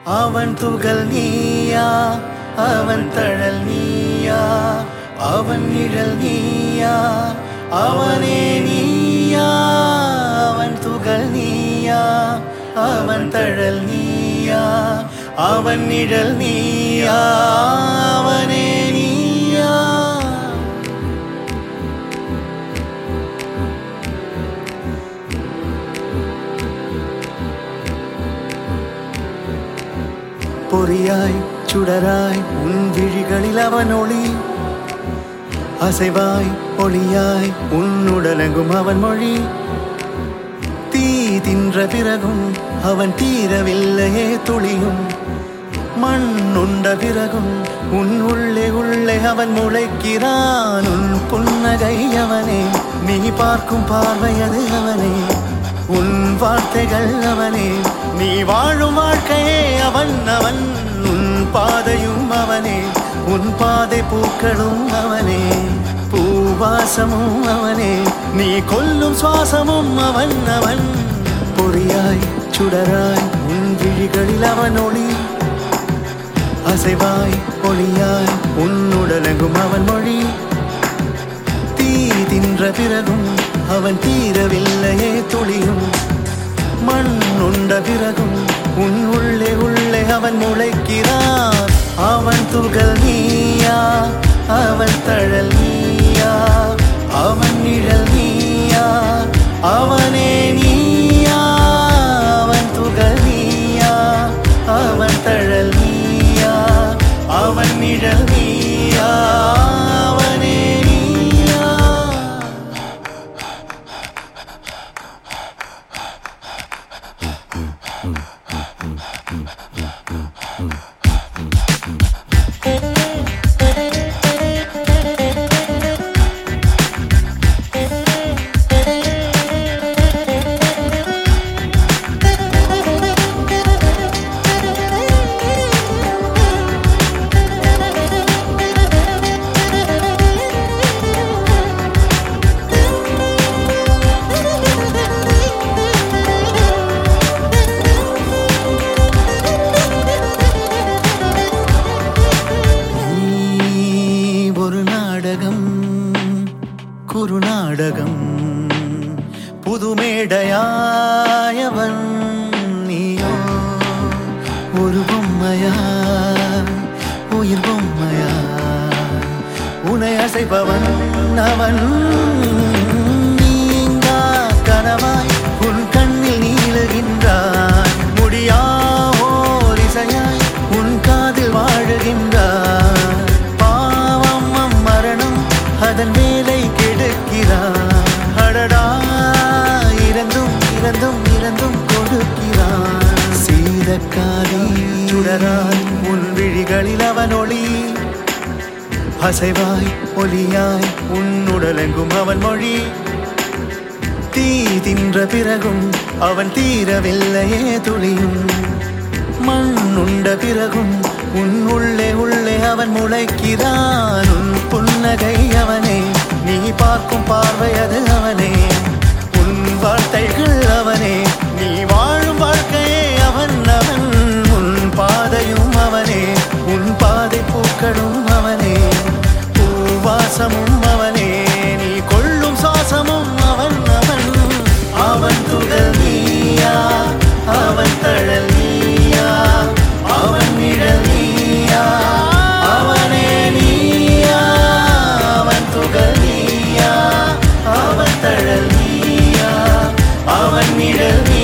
அவன் துகள் நீயா, அவன் தழல் நீயா, அவன் நிழல் நீயா, அவனே நீயா. அவன் துகள் நீயா, அவன் தழல் நீயா, அவன் நிழல் நீயா, அவனே நீயா. பொறியாய் சுடராய் உன் விழிகளில் அவன் ஒளி, அசைவாய் ஒளியாய் உன்னுடலெங்கும் அவன் மொழி. தீ தின்ற பிறகும் அவன் தீரவில்லையே துளியும், மண் உண்ட பிறகும் உன் உள்ளே உள்ளே அவன் முளைக்கிறான். உன் புன்னகை அவனே, நீ பார்க்கும் பார்வையது அவனே, உன் வார்த்தைகள் அவனே, நீ வாழும் வாழ்க்கையே அவன் அவன். உன் பாதையும் அவனே, உன் பாதை பூக்களும் அவனே, பூவாசமும் அவனே, நீ கொல்லும் சுவாசமும் அவன் அவன். பொறியாய் சுடராய் உன் விழிகளில் அவன் ஒளி, அசைவாய் ஒளியாய் உன்னுடலெங்கும் அவன் மொழி. தீ தின்ற பிறகும் அவன் தீரவில்லையே துளியும், மண் உண்ட பிறகும் உன் உள்ளே உள்ளே அவன் முளைக்கிறான். அவன் துகள் நீயா, அவன் தழல் நீயா, அவன் நிழல் நீயா, அவனே நீயா. அவன் துகள் நீயா, அவன் தழல் நீயா, அவன் நிழல் நீயா, அவனே நீயா. குறுநாடகம் புதுமேடையாயவன் நீயோ, ஒரு பொம்மையா உயிர் பொம்மையா, உனை அசைப்பவன் அவன். நீங்கா கனவாய் உன் கண்ணில் நீளுகின்றான், முடியா ஓர் இசையாய் உன் காதில் வாழுகின்றான். பாவம் மரணம் அதன் வேலை கெடுக்கிறான். அடடா இறந்தும் இறந்தும் இறந்தும் கொடுக்கிறான். சீதக்காரி சுடராய் உன் விழிகளில் அவன் ஒளி, அசைவாய் ஒளியாய் உன்னுடலெங்கும் அவன் மொழி. தீ தின்ற பிறகும் அவன் தீரவில்லையே துளியும், மண் உண்ட பிறகும் உன் உள்ளே உள்ளே அவன் முளைக்கிறான். உன் புன்னகை அவனே, நீ பார்க்கும் பார்வையது அவனே, உன் வார்த்தைகள் அவனே, நீ வாழும் வாழ்க்கையே அவன் அவன். உன் பாதையும் அவனே, உன் பாதை பூக்களும் அவனே, பூவாசமும் அவனே, நீ கொள்ளும் சுவாசமும் அவன் அவன். அவன் துகள் நீயா, அவன் தழல் நீயா, அவன் நிழல் நீயா, அவனே நீயா. அவன் துகள் நீயா, அவன் தழல் நீயா, அவன் நிழல் நீயா.